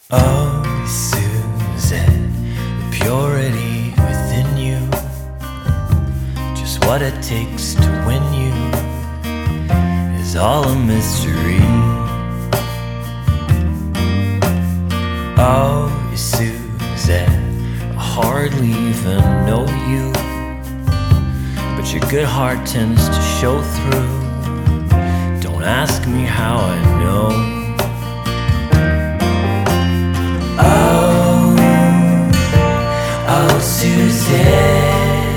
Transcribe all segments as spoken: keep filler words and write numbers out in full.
Oh, Suzette, the purity within you, just what it takes to win you, is all a mystery. Oh, Suzette, I hardly even know you, but your good heart tends to show through. Don't ask me how I know. Oh, oh, Suzette,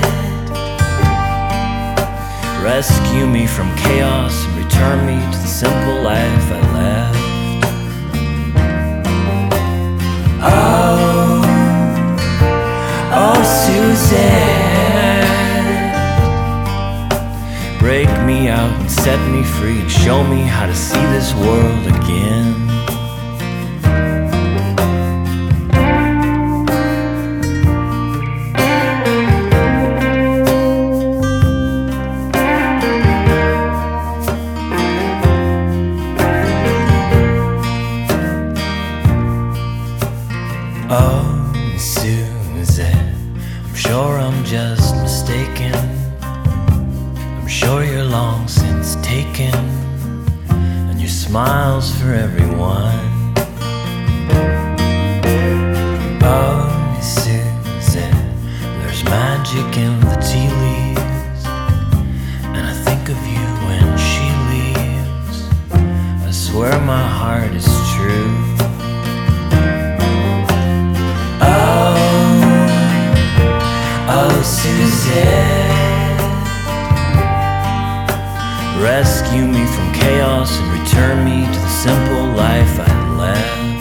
rescue me from chaos and return me to the simple life I left. Oh, oh, Suzette, break me out and set me free and show me how to see this world again. Oh, Suzette, I'm sure I'm just mistaken. I'm sure you're long since taken, and your smile's for everyone. Oh, Suzette, there's magic in the tea leaves, and I think of you when she leaves. I swear my heart is true. Oh, Suzette, rescue me from chaos and return me to the simple life I left.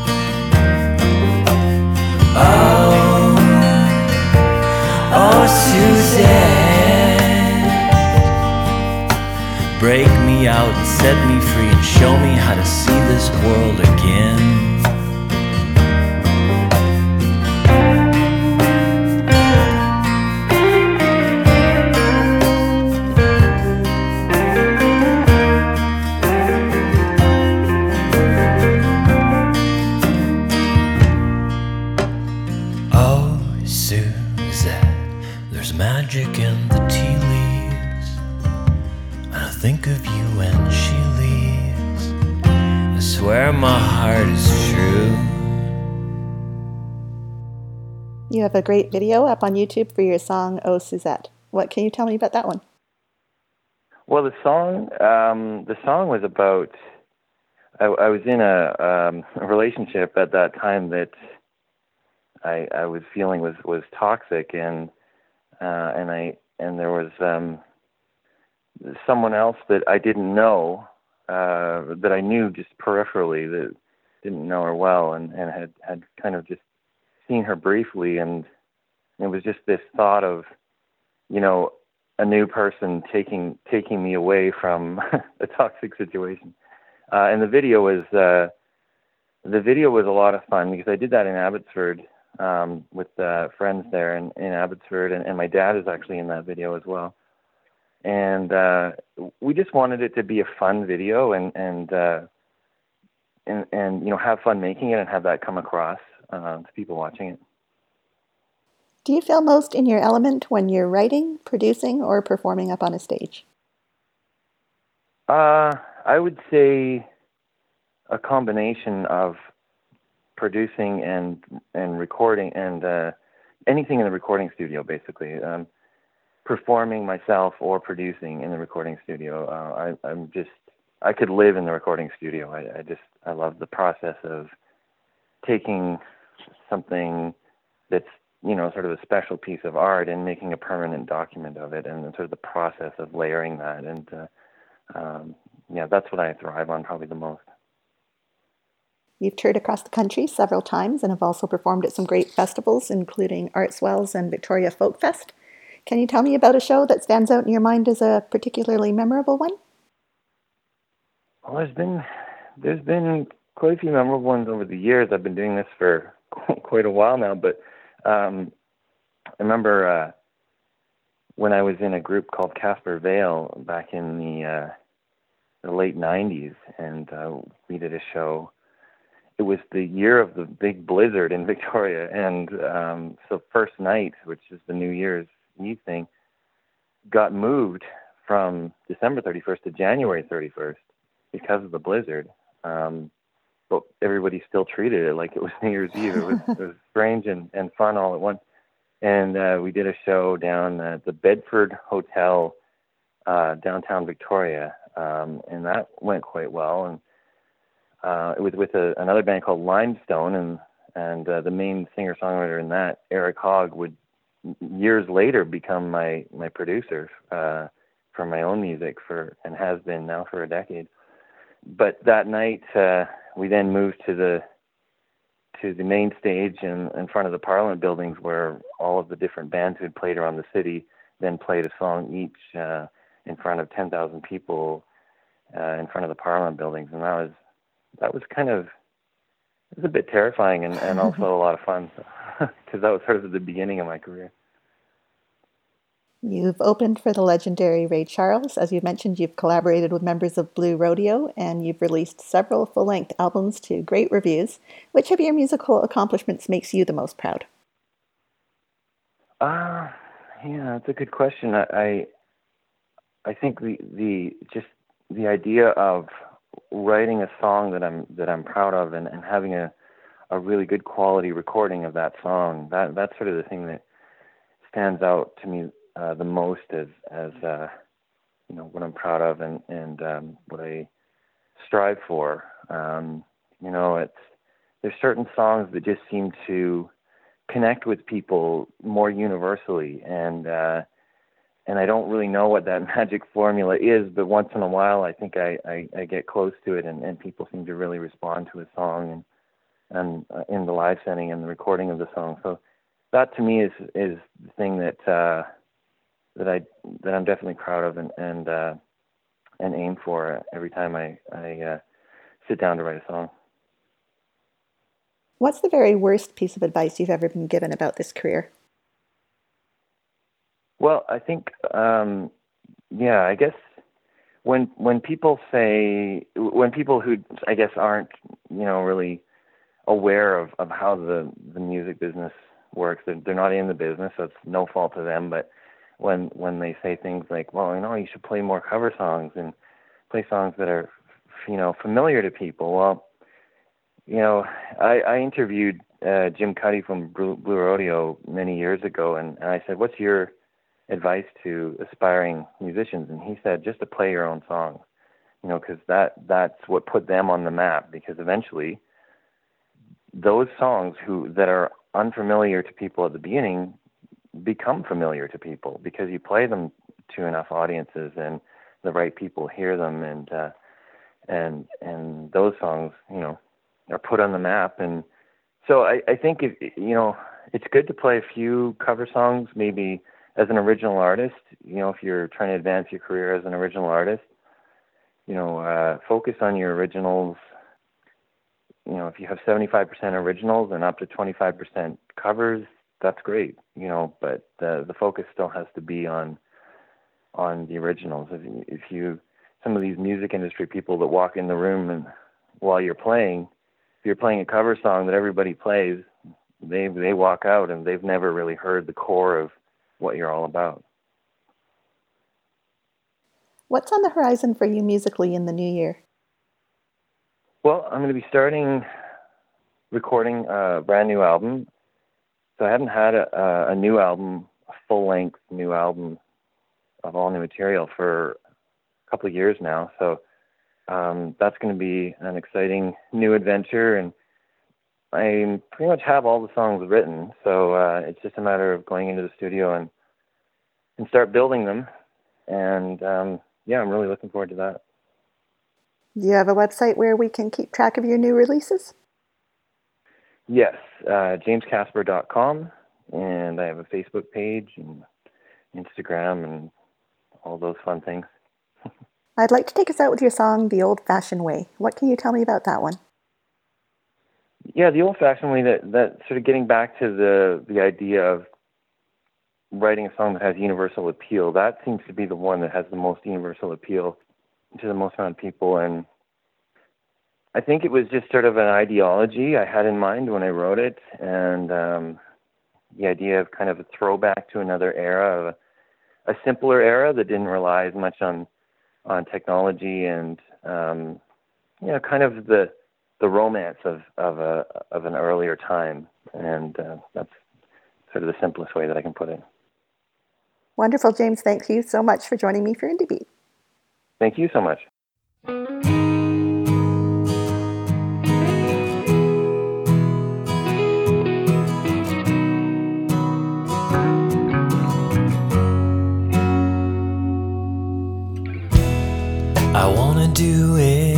Oh, oh, Suzette, break me out and set me free and show me how to see this world again. There's magic in the tea leaves, and I think of you when she leaves. I swear my heart is true. You have a great video up on YouTube for your song, Oh, Suzette. What can you tell me about that one? Well, the song, um, the song was about, I, I was in a, um, a relationship at that time that I, I was feeling was, was toxic, and Uh, and I and there was um, someone else that I didn't know, uh, that I knew just peripherally, that didn't know her well, and, and had, had kind of just seen her briefly, and it was just this thought of, you know, a new person taking taking me away from a toxic situation. Uh, and the video was uh, the video was a lot of fun because I did that in Abbotsford. Um, with uh, friends there in, in Abbotsford, and, and my dad is actually in that video as well. And uh, we just wanted it to be a fun video, and and, uh, and and you know, have fun making it and have that come across uh, to people watching it. Do you feel most in your element when you're writing, producing, or performing up on a stage? Uh, I would say a combination of producing and and recording and uh, anything in the recording studio, basically. Um, performing myself or producing in the recording studio. Uh, I, I'm just, I could live in the recording studio. I, I just, I love the process of taking something that's, you know, sort of a special piece of art and making a permanent document of it, and sort of the process of layering that. And uh, um, yeah, that's what I thrive on probably the most. You've toured across the country several times and have also performed at some great festivals, including Artswells and Victoria Folk Fest. Can you tell me about a show that stands out in your mind as a particularly memorable one? Well, there's been there's been quite a few memorable ones over the years. I've been doing this for quite a while now, but um, I remember uh, when I was in a group called Casper Vale back in the, uh, the late nineties, and uh, we did a show it was the year of the big blizzard in Victoria, and um, so first night, which is the New Year's Eve thing, got moved from December thirty-first to January thirty-first because of the blizzard. Um, but everybody still treated it like it was New Year's Eve. It was, it was strange and, and fun all at once. And uh, we did a show down at the Bedford Hotel, uh, downtown Victoria, um, and that went quite well. And uh, it was with a, another band called Limestone, and and uh, the main singer-songwriter in that, Eric Hogg, would years later become my my producer uh, for my own music for and has been now for a decade. But that night uh, we then moved to the to the main stage in, in front of the Parliament buildings, where all of the different bands who had played around the city then played a song each uh, in front of ten thousand people uh, in front of the Parliament buildings, and that was that was kind of it was a bit terrifying and, and also a lot of fun, because that was sort of the beginning of my career. You've opened for the legendary Ray Charles. As you mentioned, you've collaborated with members of Blue Rodeo, and you've released several full-length albums to great reviews. Which of your musical accomplishments makes you the most proud? Ah, uh, yeah, that's a good question. I, I, I think the the just the idea of writing a song that I'm that I'm proud of, and, and having a, a really good quality recording of that song, that that's sort of the thing that stands out to me uh, the most as as uh, you know, what I'm proud of and and um, what I strive for. Um, you know, it's there's certain songs that just seem to connect with people more universally, and uh, and I don't really know what that magic formula is, but once in a while I think I, I, I get close to it, and, and people seem to really respond to a song and and uh, in the live setting and the recording of the song. So that to me is is the thing that uh, that I that I'm definitely proud of and and, uh, and aim for every time I I uh, sit down to write a song. What's the very worst piece of advice you've ever been given about this career? Well, I think, um, yeah, I guess when when people say, when people who, I guess, aren't, you know, really aware of, of how the, the music business works, they're, they're not in the business, so it's no fault to them, but when when they say things like, well, you know, you should play more cover songs and play songs that are, you know, familiar to people, well, you know, I, I interviewed uh, Jim Cuddy from Blue, Blue Rodeo many years ago, and, and I said, what's your advice to aspiring musicians? And he said, just to play your own songs, you know, because that, that's what put them on the map, because eventually those songs who that are unfamiliar to people at the beginning become familiar to people, because you play them to enough audiences and the right people hear them, and uh, and and those songs, you know, are put on the map. And so I, I think, if, you know, it's good to play a few cover songs, maybe as an original artist, you know, if you're trying to advance your career as an original artist, you know, uh, focus on your originals. You know, if you have seventy-five percent originals and up to twenty-five percent covers, that's great, you know, but the, the focus still has to be on on the originals. If you, if you, some of these music industry people that walk in the room and while you're playing, if you're playing a cover song that everybody plays, they they walk out and they've never really heard the core of what you're all about. What's on the horizon for you musically in the new year? Well, I'm going to be starting recording a brand new album. So I haven't had a, a new album, a full-length new album of all new material for a couple of years now. So um, that's going to be an exciting new adventure, and I pretty much have all the songs written. So uh, it's just a matter of going into the studio and and start building them. And um, yeah, I'm really looking forward to that. Do you have a website where we can keep track of your new releases? Yes, uh, james casper dot com, and I have a Facebook page and Instagram and all those fun things. I'd like to take us out with your song, The Old-Fashioned Way. What can you tell me about that one? Yeah, The Old-Fashioned Way, that, that sort of getting back to the, the idea of writing a song that has universal appeal, that seems to be the one that has the most universal appeal to the most amount of people. And I think it was just sort of an ideology I had in mind when I wrote it, and um, the idea of kind of a throwback to another era, of a, a simpler era that didn't rely as much on on technology, and um, you know, kind of the the romance of of a of an earlier time, and uh, that's sort of the simplest way that I can put it. Wonderful, James. Thank you so much for joining me for Indie Beat. Thank you so much. I wanna do it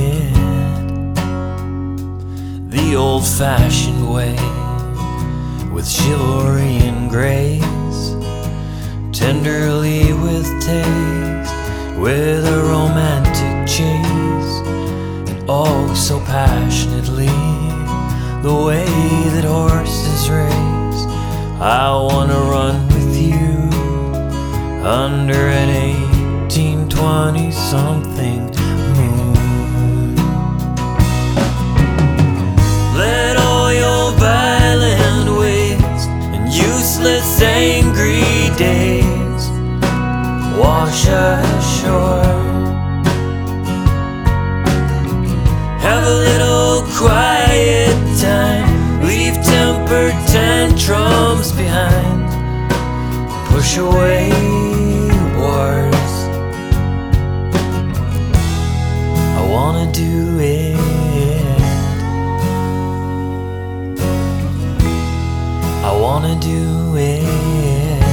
the old-fashioned way, with chivalry and grace, tenderly with taste, with a romantic chase, and oh so passionately, the way that horses race. I wanna run with you under an eighteen twenty something moon. Let all your violent ways and useless angry days wash ashore. Have a little quiet time, leave temper tantrums behind, push away wars. I wanna do it I wanna do it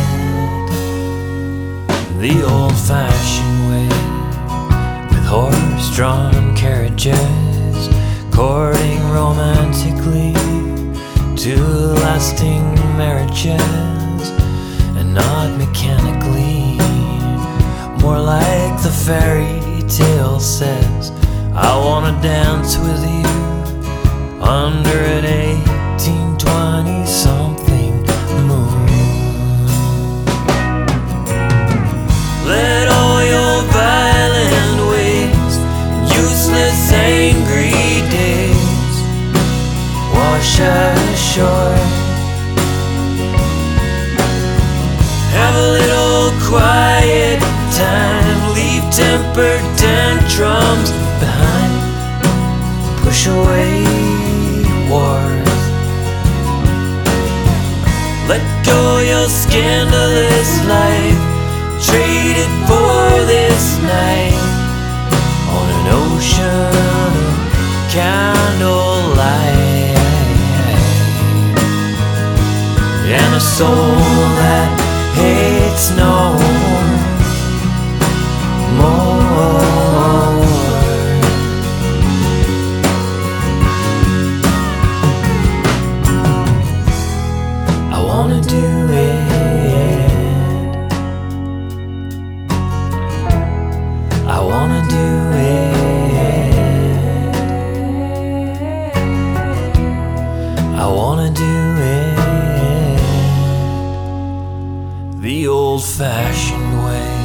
the old-fashioned way, with horse-drawn carriages, courting romantically to lasting marriages, and not mechanically, more like the fairy tale says. I wanna dance with you under an eighteen twenty something moon. Let all your violent ways and useless angry days wash ashore. Have a little quiet time, leave temper tantrums behind, push away wars. Let go your scandalous life, trade it for this night on an ocean of candlelight, and a soul that hates no more. I wanna do it I wanna do it I wanna do it the old-fashioned way.